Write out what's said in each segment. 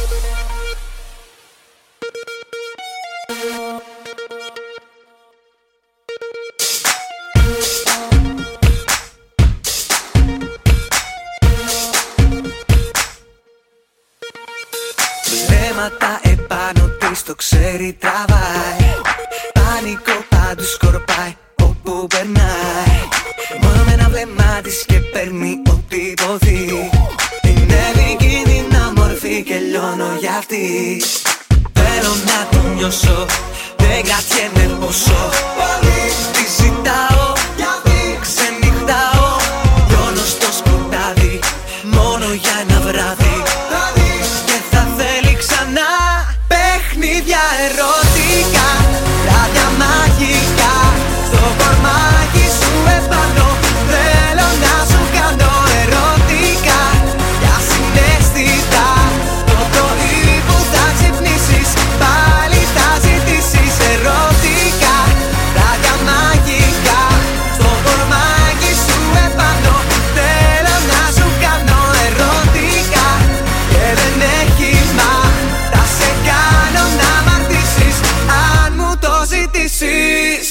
Βλέμματα επάνω της, το ξέρει τραβάει. Πανικό πάντου σκορπάει όπου περνάει. Μόνο με ένα βλέμμα της και παίρνει ό,τι υποθεί. Είναι επικίνδυνα μορφή και λιώνω για αυτή. Θέλω να το νιώσω, δεν κρατιέμαι πόσο πολύ τη ζητάω. Ξενυχτάω, λιώνω στο σκοτάδι, μόνο για ένα βράδυ. Και θα θέλει ξανά παιχνίδια ερωτικά, βράδια μαγικά. Στο κορμάκι σου επάνω θέλω να σου κάνω ερωτικά. Για συναίσθητα το πρωί που θα ξυπνήσεις, πάλι θα ζητήσεις ερωτικά. Βράδια μαγικά. Στο κορμάκι σου επάνω θέλω να σου κάνω ερωτικά. Και δεν έχει μα, θα σε κάνω να μ' αρτήσεις αν μου το ζητήσεις.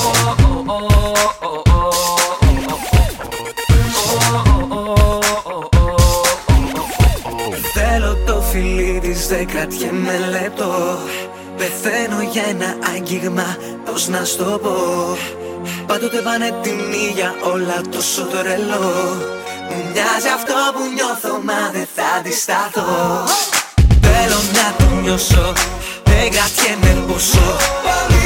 Θέλω το φιλί της, δεν κρατιέμαι λεπτό. Πεθαίνω για ένα άγγιγμα, πώς να στο πω. Πάντοτε πάνε τιμή για όλα, τόσο τρελό. Μου μοιάζει αυτό που νιώθω, μα δεν θα αντισταθώ. Θέλω να το νιώσω, δεν κρατιέμαι πόσο πολύ